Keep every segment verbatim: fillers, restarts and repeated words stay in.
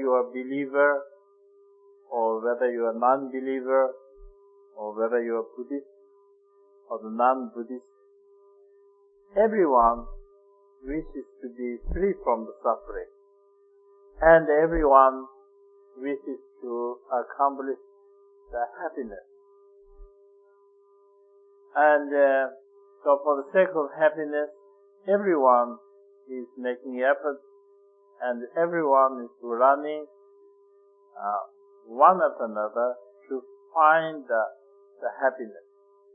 you are a believer or whether you are a non-believer or whether you are Buddhist or the non-Buddhist, everyone wishes to be free from the suffering, and everyone wishes to accomplish the happiness. And uh, so for the sake of happiness, everyone is making efforts, and everyone is running uh, one after another to find the, the happiness.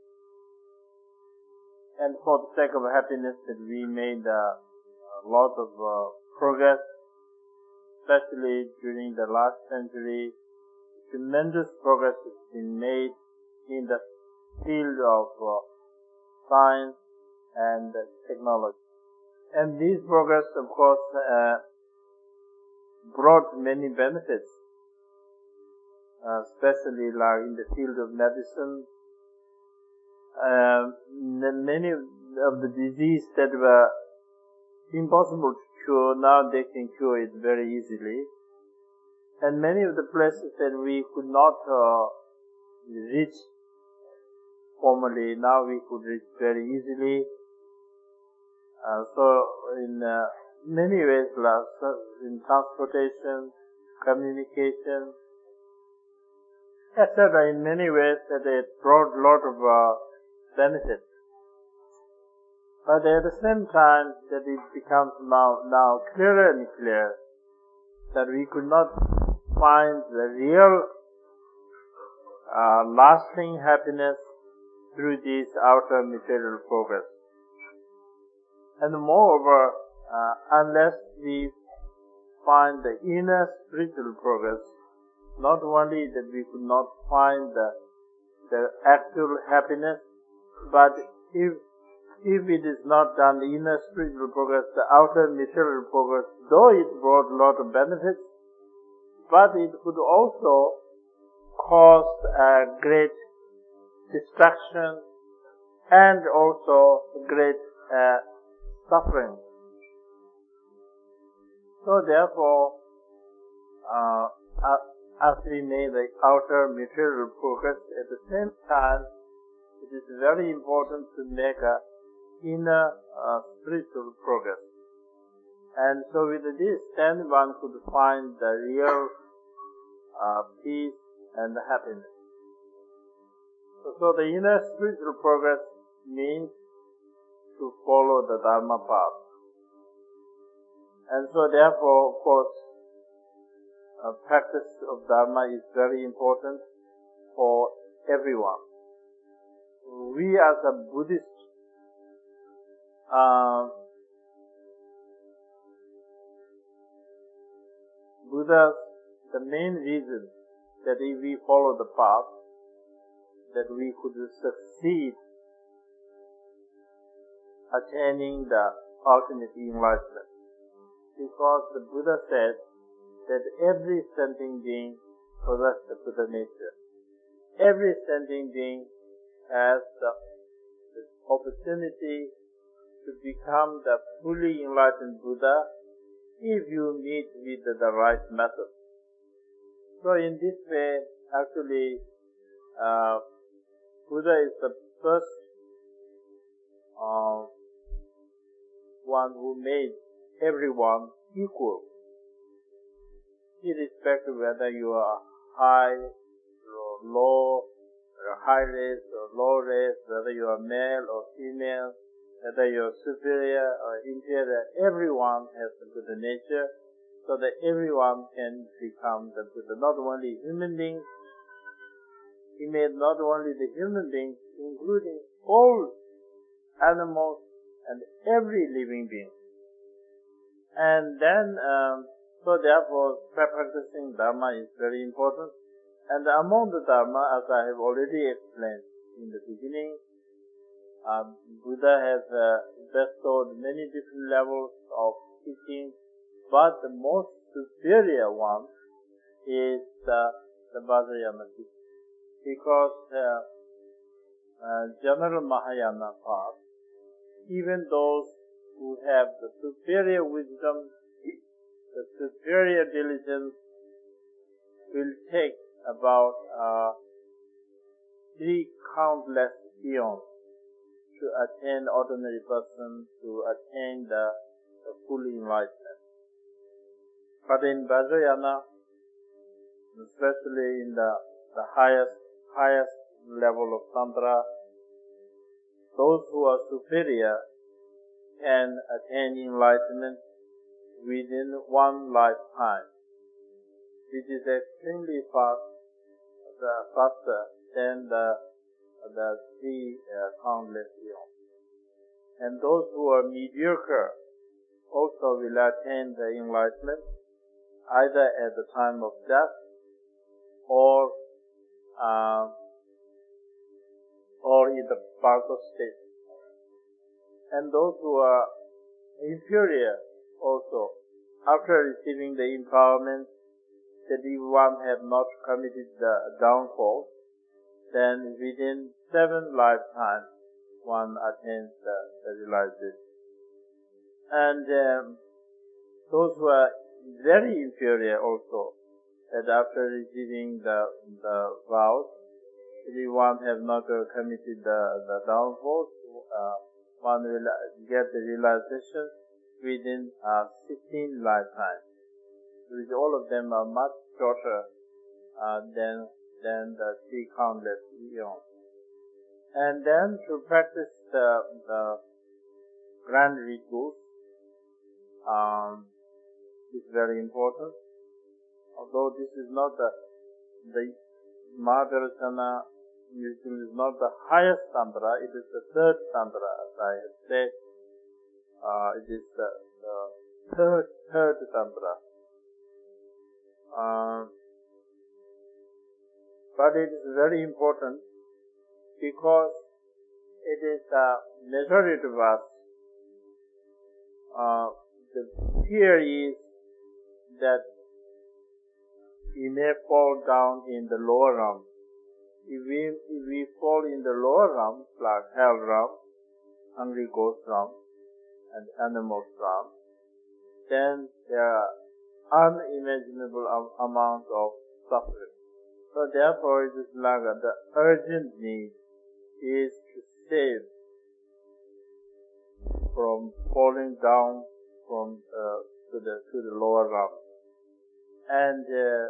And for the sake of happiness, that we made uh, a lot of uh, progress, especially during the last century. Tremendous progress has been made in the field of uh, science and uh, technology. And these progress, of course, uh, brought many benefits, uh, especially like in the field of medicine. Uh, many of the diseases that were impossible to cure, now they can cure it very easily. And many of the places that we could not uh, reach formerly, now we could reach very easily. Uh, so in uh, many ways, like in transportation, communication, et cetera, in many ways that it brought a lot of uh, benefits. But at the same time, that it becomes now, now clearer and clearer that we could not find the real uh, lasting happiness through this outer material progress. And moreover, uh, unless we find the inner spiritual progress, not only that we could not find the, the actual happiness, but if if it is not done, the inner spiritual progress, the outer material progress, though it brought a lot of benefits, but it could also cause a great destruction and also great uh, suffering. So therefore, uh, as we made the outer material progress, at the same time, it is very important to make a inner uh, spiritual progress. And so with this, then one could find the real uh, peace and happiness. So, so the inner spiritual progress means to follow the Dharma path. And so therefore, of course, uh, practice of Dharma is very important for everyone. We as a Buddhist Uh, Buddha's, the main reason that if we follow the path, that we could succeed attaining the ultimate enlightenment. Because the Buddha said that every sentient being possesses the Buddha nature. Every sentient being has the, the opportunity to become the fully enlightened Buddha if you meet with the, the right method. So in this way, actually, uh, Buddha is the first uh, one who made everyone equal, irrespective of whether you are high or low, or high race or low race, whether you are male or female, whether you're superior or inferior, everyone has the Buddha nature, so that everyone can become the Buddha. Not only human beings, he made not only the human beings, including all animals and every living being. And then, um, so therefore, practicing Dharma is very important. And among the Dharma, as I have already explained in the beginning, Uh, Buddha has uh, bestowed many different levels of teaching, but the most superior one is the, the Vajrayana teaching. Because uh, uh, general Mahayana path, even those who have the superior wisdom, the superior diligence, will take about uh, three countless eons to attain ordinary person to attain the, the full enlightenment. But in Vajrayana, especially in the, the highest highest level of Tantra, those who are superior can attain enlightenment within one lifetime, which is extremely fast, the, faster than the the three uh, countless eons. And those who are mediocre also will attain the enlightenment either at the time of death or uh, or in the Bharata state. And those who are inferior also, after receiving the empowerment, that if one have not committed the downfall, then within seven lifetimes one attains the, the realization. And um, those who are very inferior also, that after receiving the the vows, if one have not uh, committed the, the downfall, uh, one will get the realization within uh, sixteen lifetimes. Which all of them are much shorter uh, than than the three countless eons. And then to practice the, the grand rituals um, is very important. Although this is not the the Mahadarshana ritual is not the highest tantra, it is the third tantra, as I have said. Uh, it is the, the third third tantra. Uh, But it is very important because it is the majority of us, uh, the fear is that we may fall down in the lower realm. If we, if we fall in the lower realm, like hell realm, hungry ghost realm, and animal realm, then there are unimaginable am- amount of suffering. So therefore it is like uh, the urgent need is to save from falling down from uh, to the to the lower realm. And uh,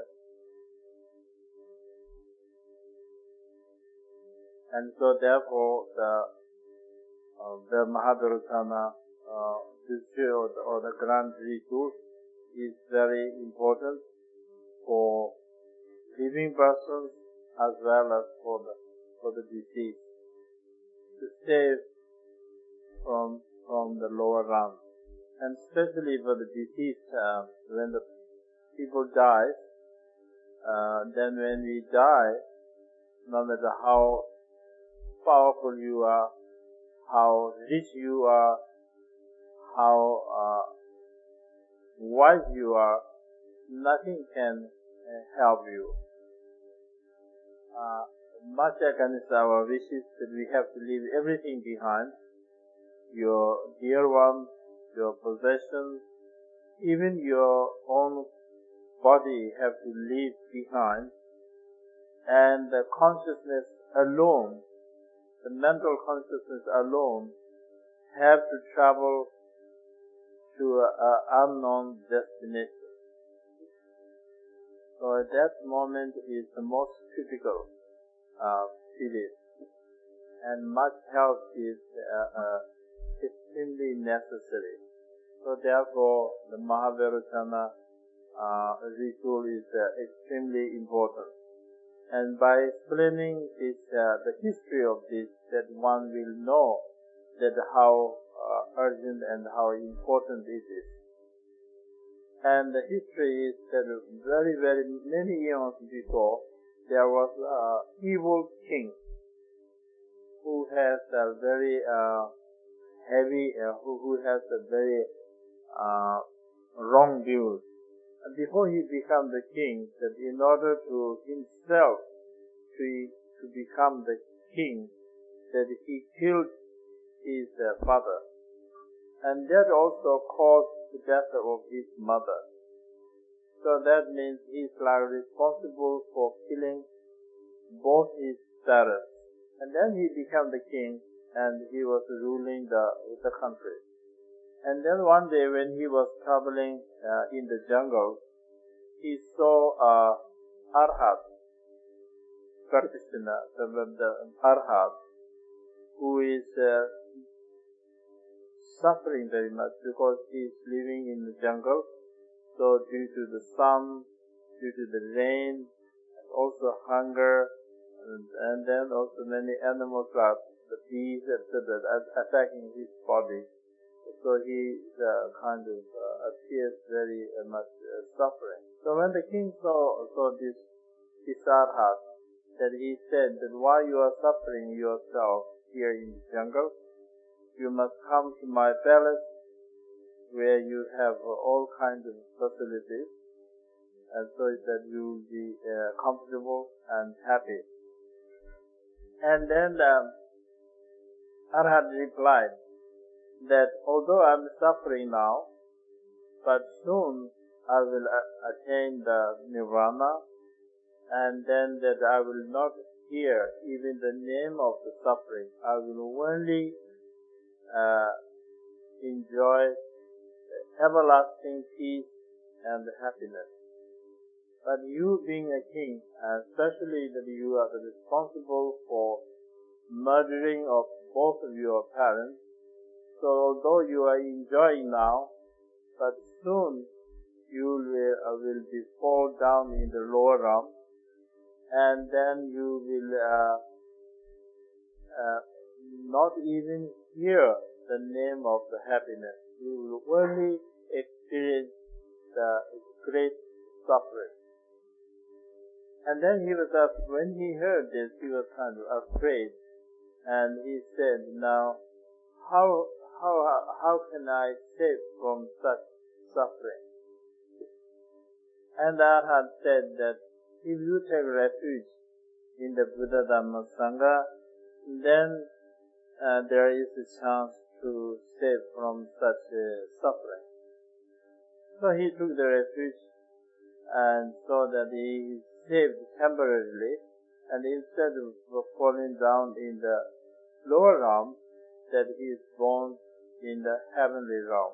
and so therefore the uh, the Mahadarshana uh, or the, or the grand ritual is very important for living persons as well as for the for the deceased, to save from from the lower realm, and especially for the deceased, uh, when the people die, uh, then when we die, no matter how powerful you are, how rich you are, how uh, wise you are, nothing can uh, help you. Uh, much against our wishes that we have to leave everything behind, your dear ones, your possessions, even your own body have to leave behind, and the consciousness alone, the mental consciousness alone, have to travel to an unknown destination. So at that moment is the most critical uh, period, and much help is uh, uh, extremely necessary. So therefore, the Mahadarshana uh, ritual is uh, extremely important. And by explaining this, uh, the history of this, that one will know that how uh, urgent and how important it is. And the history is that very, very many years before, there was an evil king who has a very uh, heavy, uh, who, who has a very uh, wrong views. And before he became the king, that in order to himself to, to become the king, that he killed his uh, father. And that also caused the death of his mother. So that means he's like responsible for killing both his parents. And then he became the king, and he was ruling the the country. And then one day when he was traveling uh, in the jungle, he saw a arhat practitioner, the, the arhat, who is uh, suffering very much because he is living in the jungle. So due to the sun, due to the rain, also hunger, and, and then also many animals like the bees, et cetera, attacking his body. So he uh, kind of uh, appears very uh, much uh, suffering. So when the king saw, saw this this arhat, that he said that while you are suffering yourself here in the jungle, you must come to my palace where you have uh, all kinds of facilities, and so that you will be uh, comfortable and happy. And then um, Arhat replied that although I am suffering now, but soon I will a- attain the nirvana, and then that I will not hear even the name of the suffering. I will only uh, enjoy everlasting peace and happiness. But you being a king, especially that you are responsible for murdering of both of your parents, so although you are enjoying now, but soon you will, uh, will be fall down in the lower realm, and then you will uh, uh, not even hear the name of the happiness. You will only experience the great suffering. And then he was up, when he heard this, he was kind of afraid, and he said, now, how, how, how can I save from such suffering? And Arhat said that if you take refuge in the Buddha Dhamma Sangha, then uh, there is a chance to save from such uh, suffering. So he took the refuge and saw that he is saved temporarily, and instead of falling down in the lower realm, that he is born in the heavenly realm.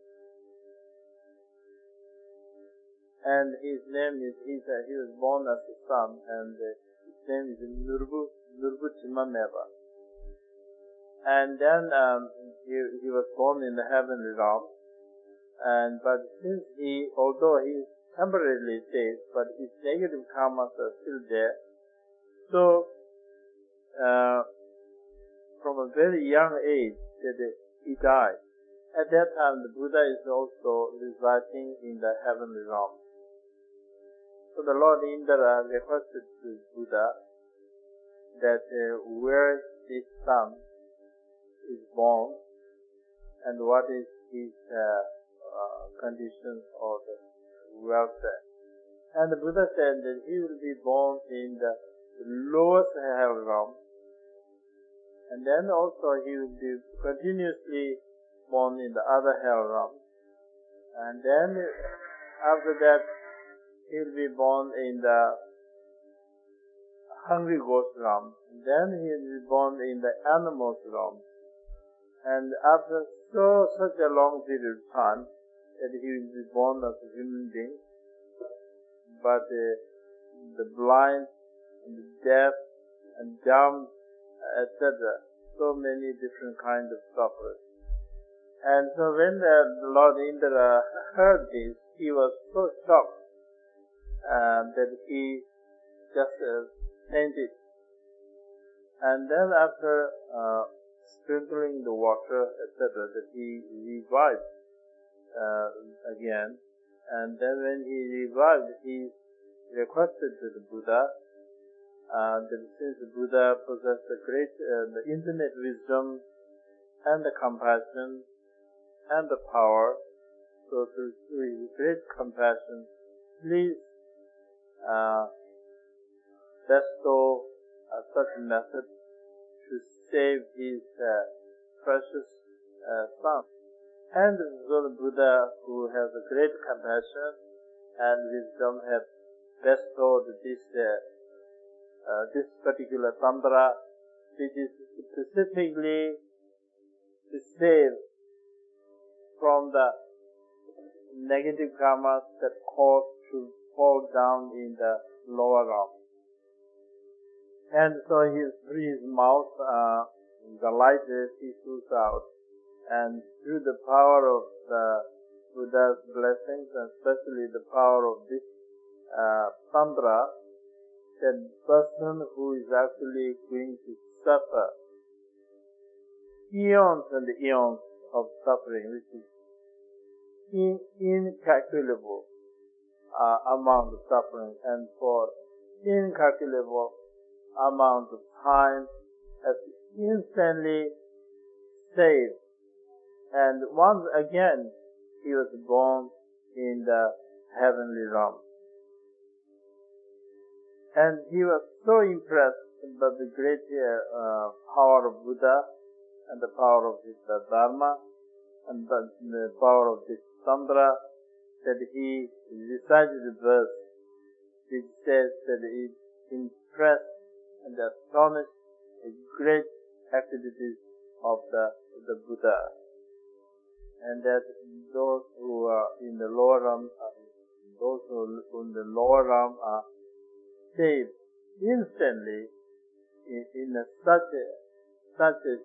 And his name is, he, he was born as a son, and uh, his name is Nurbu, Nurbutimameva. And then um, he, he was born in the heavenly realm, and but since he, although he is temporarily saved, but his negative karmas are still there, so uh, from a very young age that he died. At that time, the Buddha is also residing in the heavenly realm. So the Lord Indra requested to Buddha that uh, where this son is born and what is his uh, uh, conditions or the welfare. And the Buddha said that he will be born in the lowest hell realm, and then also he will be continuously born in the other hell realm, and then after that he will be born in the hungry ghost realm, and then he will be born in the animals realm, and after so such a long period of time that he will be born as a human being, but uh, the blind and the deaf and dumb, et cetera. So many different kinds of sufferers. And so when the Lord Indra heard this, he was so shocked uh, that he just uh, fainted. And then after uh, sprinkling the water, et cetera, that he revived uh, again. And then when he revived, he requested to the Buddha uh, that since the Buddha possessed the great, uh, the infinite wisdom and the compassion and the power, so through his great compassion, please uh, bestow uh, such a method to save his uh, precious uh, son. And so the Buddha, who has a great compassion and wisdom have bestowed this uh, uh, this particular tantra, which is specifically to save from the negative karmas that cause to fall down in the lower realm. And so he through his mouth, uh, the light issues out, and through the power of the Buddha's blessings, and especially the power of this uh, tantra, that person who is actually going to suffer eons and eons of suffering, which is in, incalculable uh, amount of suffering, and for incalculable amount of time, has instantly saved. And once again, he was born in the heavenly realm. And he was so impressed by the great uh, power of Buddha, and the power of this uh, Dharma, and the, the power of this tantra, that he recited a verse which says that it impressed and astonished the great activities of the, the Buddha. And that those who are in the lower realm, uh, those who are in the lower realm are saved instantly in, in a, such a, such a,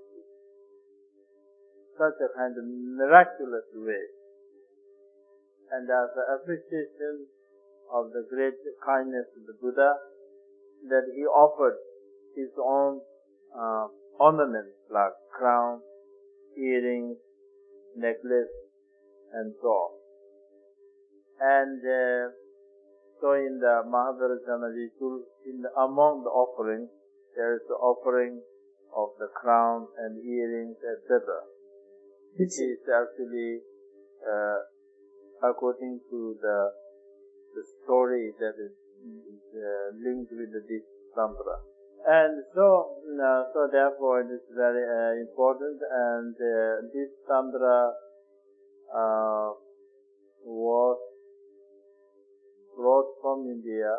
such a kind of miraculous way. And as an appreciation of the great kindness of the Buddha, that he offered his own uh, ornaments like crown, earrings, necklace, and so on. And uh, so in the Mahavirajana ritual, in the, among the offerings, there is the offering of the crown and earrings, et cetera. Which is actually uh, according to the the story that is uh, linked with this tantra. And so, uh, so therefore, it is very uh, important. And uh, this tantra uh, was brought from India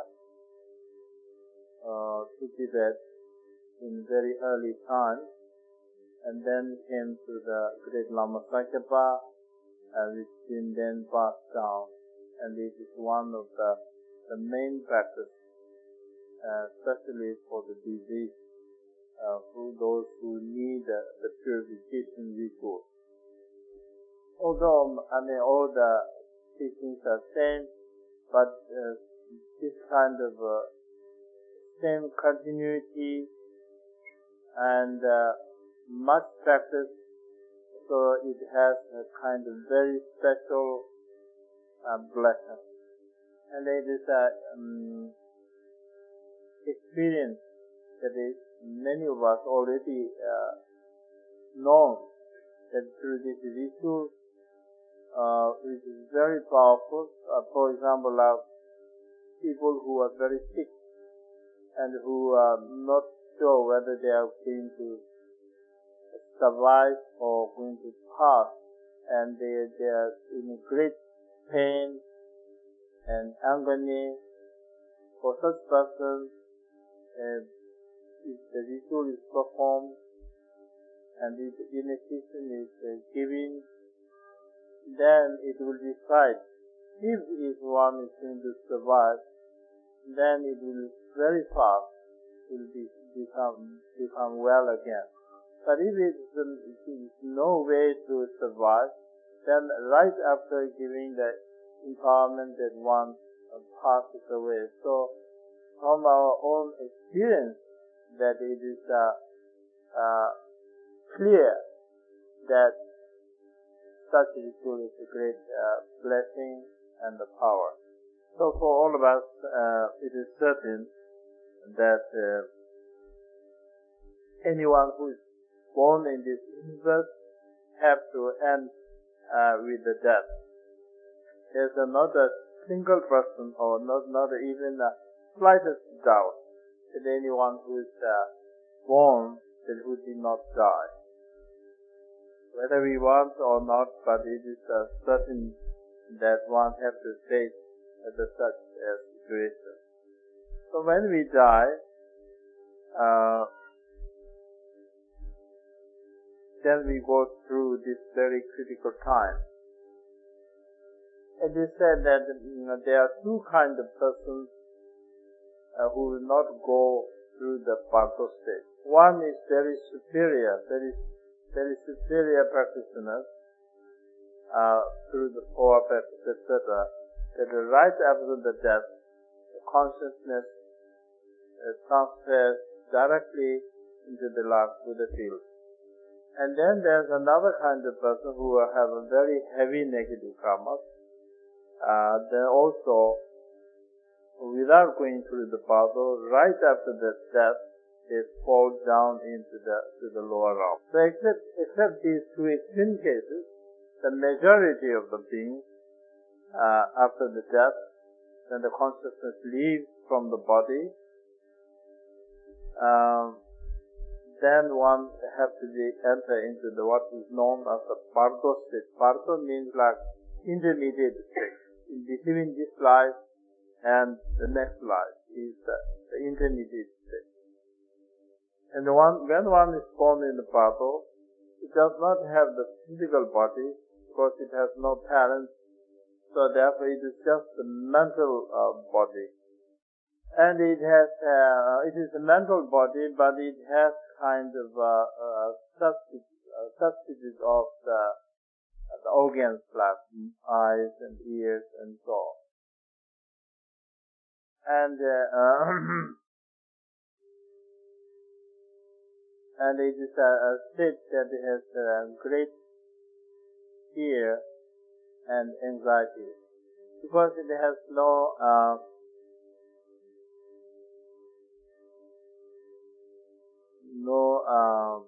uh, to Tibet in very early times, and then came to the great Lama Sakyapa, and which been then passed down. And this is one of the, the main practice, uh, especially for the disease, uh, for those who need uh, the purification ritual. Although, I mean, all the teachings are same, but uh, this kind of uh, same continuity and uh, much practice, so it has a kind of very special uh, blessing. And it is a um, experience that is many of us already uh, know, that through this ritual, uh, which is very powerful. Uh, for example, uh, people who are very sick and who are not sure whether they are going to survive or going to pass, and they, they are in great pain and agony. For such persons, uh, if the ritual is performed and if the initiation is uh, given, then it will decide if, if one is going to survive, then it will very fast will be, become become well again. But if it is no way to survive, then right after giving the empowerment, that one passes away. So from our own experience, that it is uh, uh, clear that such ritual is a great uh, blessing and the power. So for all of us, uh, it is certain that uh, anyone who is born in this universe have to end uh, with the death. There's uh, not a single person, or not not even a slightest doubt, that anyone who is uh, born that who did not die. Whether we want or not, but it is uh, certain that one has to face at the such a situation. So when we die, uh, then we go through this very critical time. It is said that you know, there are two kinds of persons uh, who will not go through the Bardo state. One is very superior, very, very superior practitioners uh, through the four practices, et cetera. That right after the death, the consciousness uh, transfers directly into the last Buddha field. And then there's another kind of person who will have a very heavy negative karma. Uh, then also, without going through the Bardo, right after the death, they fall down into the to the lower realm. So except except these two extreme cases, the majority of the beings uh, after the death, when the consciousness leaves from the body, um, then one has to be enter into the what is known as the Bardo state. Bardo means like intermediate state. In between this life and the next life is the, the intermediate state. And one, when one is born in the Bardo, it does not have the physical body because it has no parents. So therefore it is just the mental uh, body. And it has, uh, it is a mental body, but it has kind of uh, uh, substitute, uh, substitute of the, uh, the organs like eyes and ears and so on. And uh, uh, and it is a, a state that has uh, great fear and anxiety because it has no uh, no um,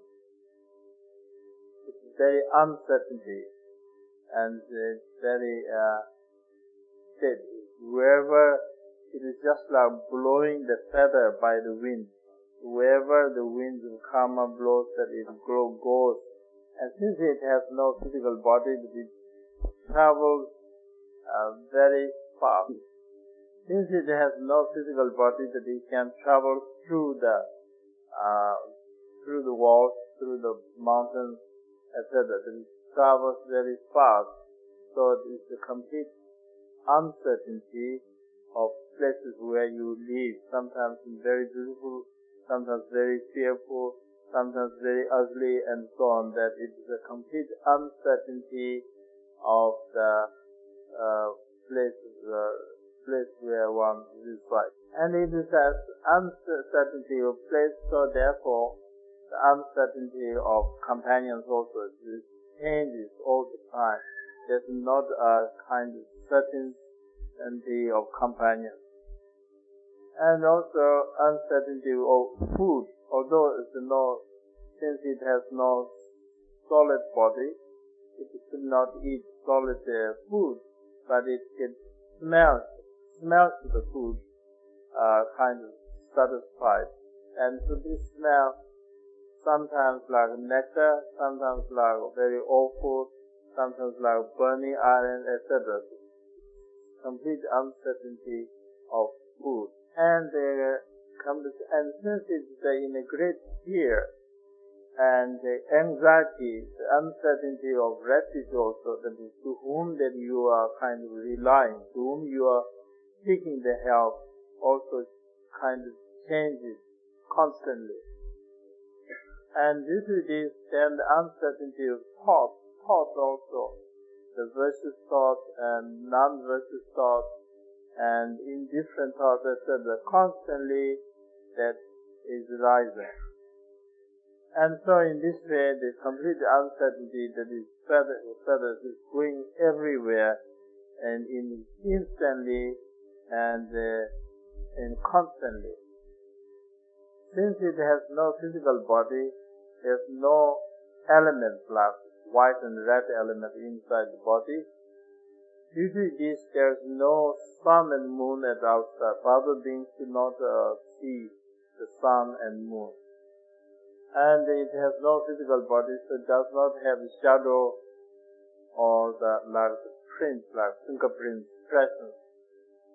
it's very uncertainty and it's very uh, steady. Wherever it is just like blowing the feather by the wind. Wherever the wind of karma blows, that it goes. And since it has no physical body, it travels uh, very fast. Since it has no physical body, that it can travel through the uh, through the walls, through the mountains, et cetera. It travels very fast. So it is a complete uncertainty of places where you live. Sometimes very beautiful, sometimes very fearful, sometimes very ugly, and so on. That it is a complete uncertainty of the uh, place, uh, place where one resides. And it is an uncertainty of place, so therefore the uncertainty of companions also changes all the time. There's not a kind of certainty of companions. And also uncertainty of food, although it's no, since it has no solid body, it could not eat solid uh, food, but it can smell, smells the food, uh, kind of satisfied. And so this smell, sometimes like nectar, sometimes like very awful, sometimes like burning iron, et cetera. Complete uncertainty of food. And uh, and since it's uh, in a great fear and uh, anxiety, the uncertainty of refuge also, that is to whom that you are kind of relying, to whom you are seeking the help, also kind of changes constantly. And due to this, then the uncertainty of thought, thought also, the virtuous thought and non-virtuous thought, and indifferent thoughts, et cetera, constantly that is rising. And so in this way, the complete uncertainty that is feather, feathers is going everywhere and in instantly and, uh, and constantly. Since it has no physical body, there's no element like white and red element inside the body. Due to this, there's no sun and moon at outside. Other beings do not uh, see the sun and moon. And it has no physical body, so it does not have the shadow or the like the print, like fingerprint expression.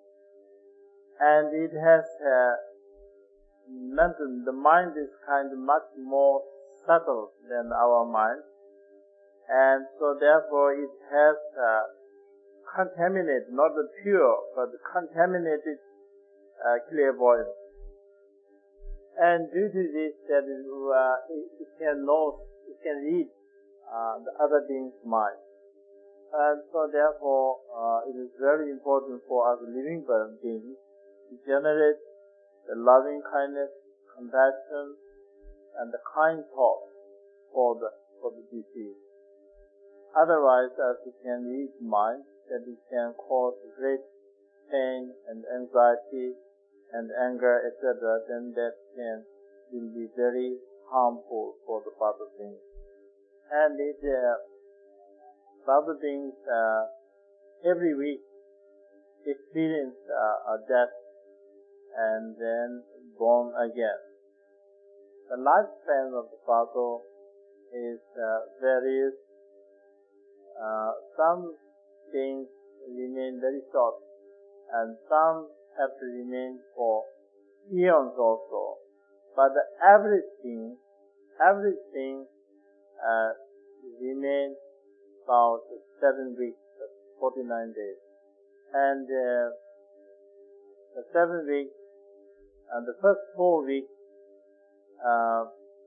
and it has uh, mental, the mind is kind of much more subtle than our mind, and so therefore it has uh, contaminated, not the pure, but contaminated uh, clairvoyance. And due to this, that is, uh, it, it can know, it can read uh, the other being's mind. And so therefore, uh, it is very important for us living beings to generate the loving kindness, compassion, and the kind thought for the, for the deceased. Otherwise, as it can read mind, that it can cause great pain and anxiety and anger, et cetera, then that can will be very harmful for the Baba beings. And it, uh, Baba beings uh, every week experience uh, a death and then born again. The lifespan of the Baba is uh, various. Uh, some things remain very short, and some have to remain for eons also. But the average thing, average thing uh, remains about seven weeks, forty-nine days. And uh, the seven weeks, and the first four weeks uh,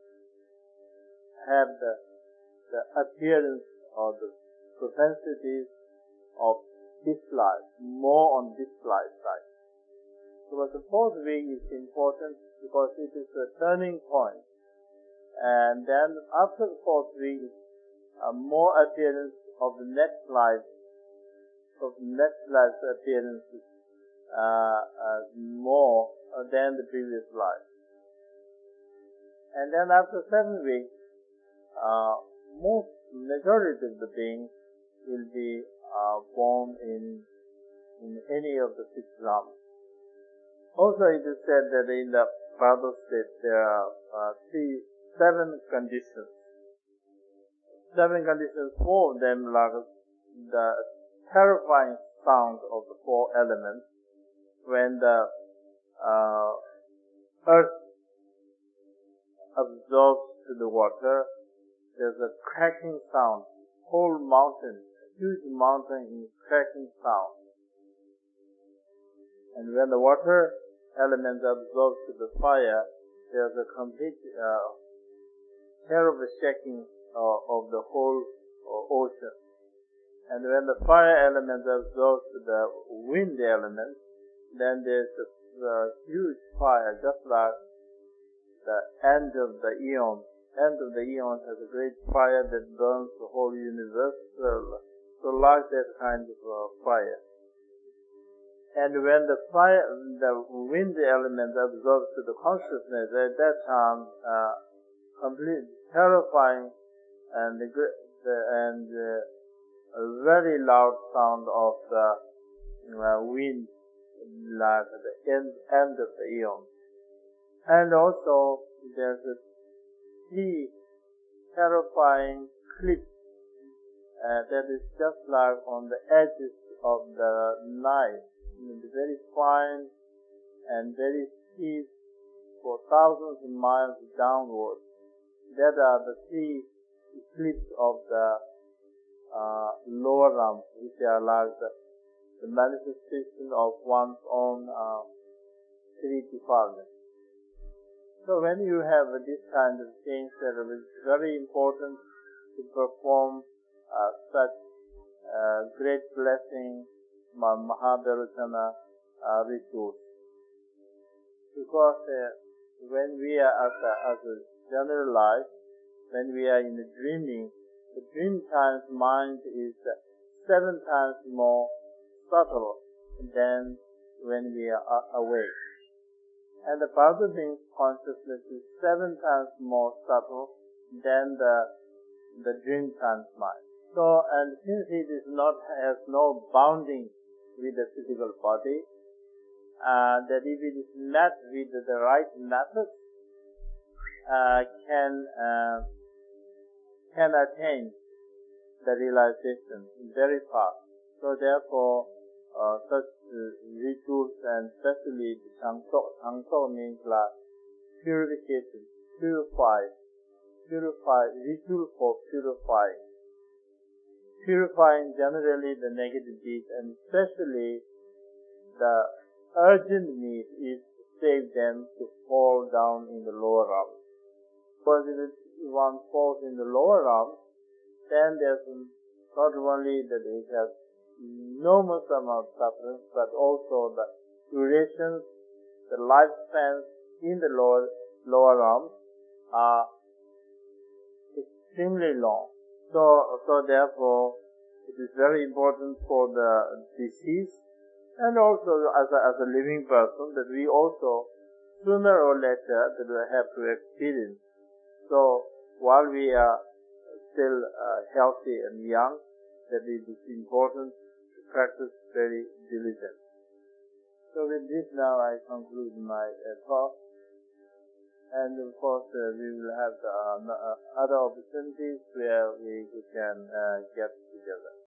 have the, the appearance or the propensities of dislike, more on dislike side. So the fourth week is important because it is a turning point. And then after the fourth week, uh, more appearance of the next life, of the next life's appearances, uh, uh, more than the previous life. And then after seven weeks, uh, most majority of the beings will be uh, born in in any of the six realms. Also, it is said that in the Baba state there are uh, three, seven conditions. Seven conditions, four of them like the terrifying sound of the four elements when the uh, earth absorbs to the water. There's a cracking sound. Whole mountain, huge mountain in cracking sound. And when the water element absorbs to the fire, there's a complete uh, terrible shaking uh, of the whole uh, ocean. And when the fire element absorbs to the wind element, then there's a, a huge fire, just like the end of the eon. End of the eon has a great fire that burns the whole universe. So, so like that kind of uh, fire. And when the fire, the wind element absorbs to the consciousness, at that time, uh, complete terrifying and the, the and uh, a very loud sound of the uh, wind, like the end end of the eon. And also there's a three terrifying cliffs uh, that is just like on the edges of the knife. Very fine and very steep for thousands of miles downward. That are the three cliffs of the uh, lower realms, which are like the, the manifestation of one's own uh, three defilements. So when you have uh, this kind of things, that it is very important to perform uh, such uh, great blessing Mahadarshana uh, rituals. Because uh, when we are as a, as a general life, when we are in the dreaming, the dream time's mind is uh, seven times more subtle than when we are uh, awake. And the Baba being's consciousness is seven times more subtle than the the dream time's mind. So, and since it is not has no bounding with the physical body, uh, that if it is met with the right method, uh, can uh, can attain the realization very fast. So therefore, uh, such uh, rituals, and especially the Tangso. Tangso means like purification, purify, purify, ritual for purifying. Purifying generally the negative deeds, and especially the urgent need is to save them to fall down in the lower realms. Because if one falls in the lower realms, then there's not only that it has enormous amount of suffering, but also the durations, the lifespans in the lower lower realms are extremely long. So, so therefore, it is very important for the deceased and also as a, as a living person that we also sooner or later that we have to experience. So while we are still uh, healthy and young, that it is important to practice very diligently. So with this now I conclude my uh, talk. And of course uh, we will have uh, other opportunities where we can uh, get together.